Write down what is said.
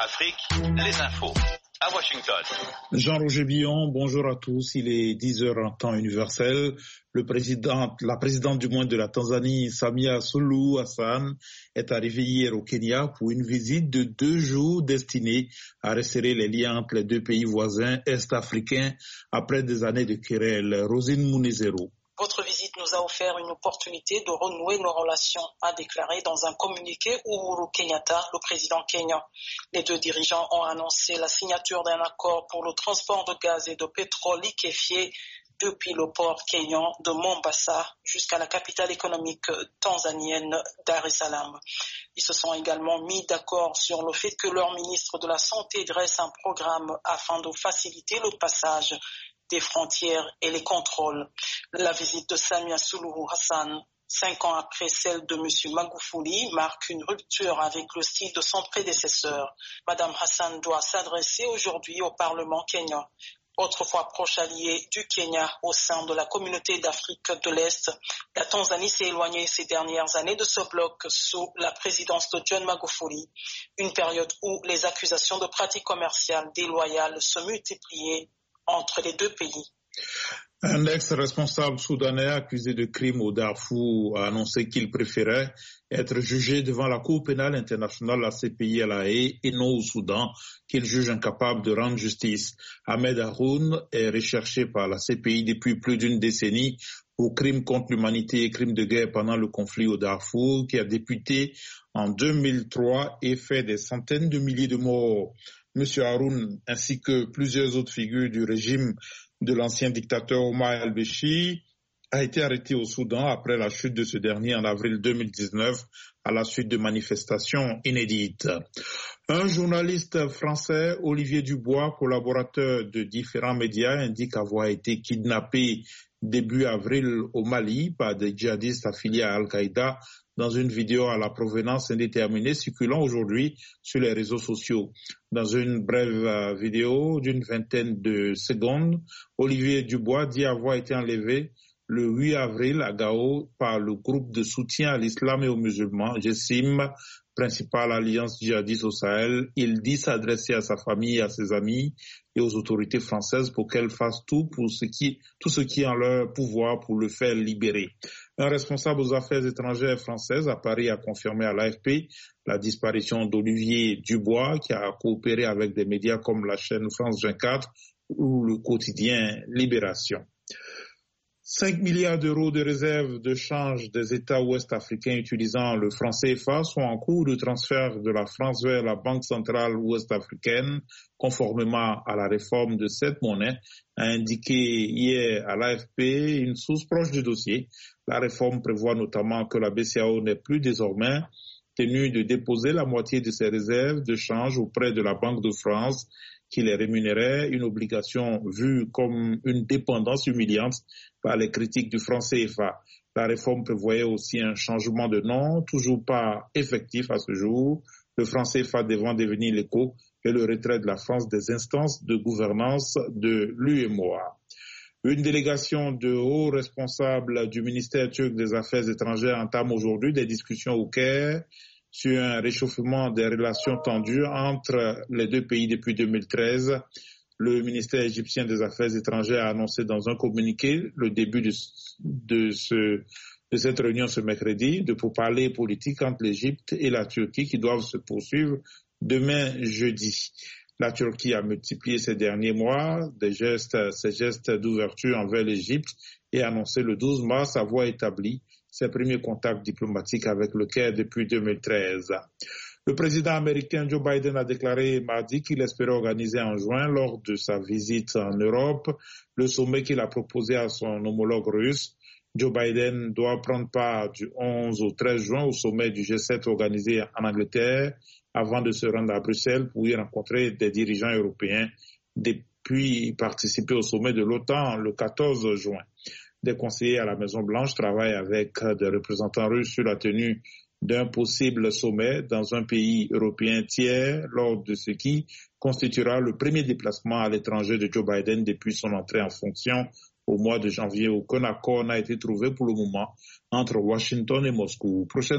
Afrique, les infos. À Washington. Jean-Roger Billon, bonjour à tous. Il est 10h en temps universel. La présidente du moins de la Tanzanie, Samia Suluhu Hassan, est arrivée hier au Kenya pour une visite de 2 jours destinée à resserrer les liens entre les deux pays voisins est-africains après des années de querelles. Rosine Munezero. Votre visite nous a offert une opportunité de renouer nos relations, a déclaré dans un communiqué Uhuru Kenyatta, le président kenyan. Les deux dirigeants ont annoncé la signature d'un accord pour le transport de gaz et de pétrole liquéfié depuis le port kenyan de Mombasa jusqu'à la capitale économique tanzanienne Dar es Salaam. Ils se sont également mis d'accord sur le fait que leur ministre de la Santé dresse un programme afin de faciliter le passage des frontières et les contrôles. La visite de Samia Suluhu Hassan, 5 ans après celle de M. Magufuli, marque une rupture avec le style de son prédécesseur. Madame Hassan doit s'adresser aujourd'hui au Parlement kenyan. Autrefois proche allié du Kenya au sein de la communauté d'Afrique de l'Est, la Tanzanie s'est éloignée ces dernières années de ce bloc sous la présidence de John Magufuli, une période où les accusations de pratiques commerciales déloyales se multipliaient entre les deux pays. Un ex-responsable soudanais accusé de crime au Darfour a annoncé qu'il préférait être jugé devant la Cour pénale internationale, la CPI à La Haye, et non au Soudan, qu'il juge incapable de rendre justice. Ahmed Haroun est recherché par la CPI depuis plus d'une décennie pour crimes contre l'humanité et crimes de guerre pendant le conflit au Darfour, qui a débuté en 2003 et fait des centaines de milliers de morts. M. Haroun, ainsi que plusieurs autres figures du régime de l'ancien dictateur Omar al-Béchir, a été arrêté au Soudan après la chute de ce dernier en avril 2019 à la suite de manifestations inédites. Un journaliste français, Olivier Dubois, collaborateur de différents médias, indique avoir été kidnappé début avril au Mali par des djihadistes affiliés à Al-Qaïda dans une vidéo à la provenance indéterminée circulant aujourd'hui sur les réseaux sociaux. Dans une brève vidéo d'une vingtaine de secondes, Olivier Dubois dit avoir été enlevé le 8 avril à Gao par le groupe de soutien à l'islam et aux musulmans, GESIM, principale alliance djihadiste au Sahel. Il dit s'adresser à sa famille, à ses amis et aux autorités françaises pour qu'elles fassent tout ce qui est en leur pouvoir pour le faire libérer. Un responsable aux affaires étrangères françaises à Paris a confirmé à l'AFP la disparition d'Olivier Dubois, qui a coopéré avec des médias comme la chaîne France 24 ou le quotidien Libération. 5 milliards d'euros de réserves de change des États ouest-africains utilisant le franc CFA sont en cours de transfert de la France vers la Banque centrale ouest-africaine, conformément à la réforme de cette monnaie, a indiqué hier à l'AFP une source proche du dossier. La réforme prévoit notamment que la BCEAO n'est plus désormais tenue de déposer la moitié de ses réserves de change auprès de la Banque de France, qui les rémunérait, une obligation vue comme une dépendance humiliante par les critiques du franc CFA. La réforme prévoyait aussi un changement de nom, toujours pas effectif à ce jour, le franc CFA devant devenir l'écho et le retrait de la France des instances de gouvernance de l'UEMOA. Une délégation de hauts responsables du ministère turc des Affaires étrangères entame aujourd'hui des discussions au Caire sur un réchauffement des relations tendues entre les deux pays depuis 2013. Le ministère égyptien des Affaires étrangères a annoncé dans un communiqué le début de cette réunion ce mercredi, de pourparlers politiques entre l'Égypte et la Turquie qui doivent se poursuivre demain jeudi. La Turquie a multiplié ces derniers mois ses gestes d'ouverture envers l'Égypte et a annoncé le 12 mars avoir établi ses premiers contacts diplomatiques avec le Caire depuis 2013. Le président américain Joe Biden a déclaré mardi qu'il espérait organiser en juin, lors de sa visite en Europe, le sommet qu'il a proposé à son homologue russe. Joe Biden doit prendre part du 11 au 13 juin au sommet du G7 organisé en Angleterre avant de se rendre à Bruxelles pour y rencontrer des dirigeants européens, puis participer au sommet de l'OTAN le 14 juin. Des conseillers à la Maison-Blanche travaillent avec des représentants russes sur la tenue d'un possible sommet dans un pays européen tiers, lors de ce qui constituera le premier déplacement à l'étranger de Joe Biden depuis son entrée en fonction au mois de janvier. Aucun accord n'a été trouvé pour le moment entre Washington et Moscou. Prochaine